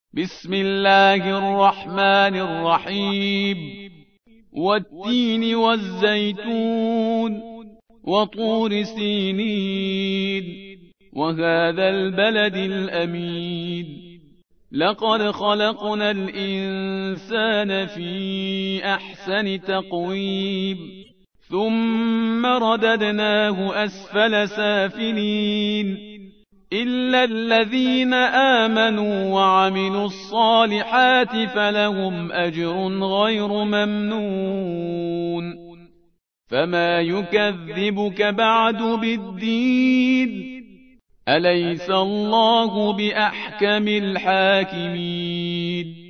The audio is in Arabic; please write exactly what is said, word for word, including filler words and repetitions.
بسم الله الرحمن الرحيم والتين والزيتون وطور سينين وهذا البلد الأمين لقد خلقنا الإنسان في أحسن تقويم ثم رددناه أسفل سافلين إلا الذين آمنوا وعملوا الصالحات فلهم أجر غير ممنون فما يكذبك بعد بالدين أليس الله بأحكم الحاكمين